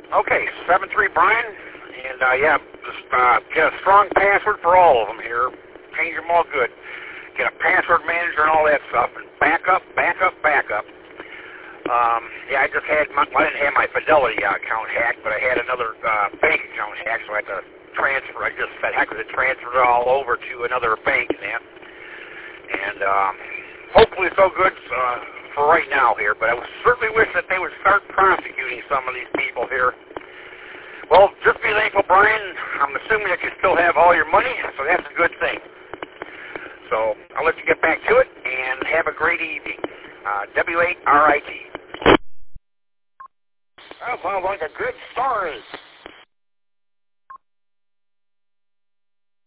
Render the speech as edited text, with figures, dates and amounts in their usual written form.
Okay, 7-3 Brian, and just get a strong password for all of them here. Change them all good. Get a password manager and all that stuff, and backup. I just had I didn't have my Fidelity account hacked, but I had another bank account hacked, so I had to transfer. I just said, heck with it, transferred it all over to another bank and that. And hopefully it's all good for right now here, but I certainly wish that they would start prosecuting some of these people here. Well, just be thankful, Brian. I'm assuming that you still have all your money, so that's a good thing. So I'll let you get back to it, and have a great evening. W8RIT. That sounds like a good story.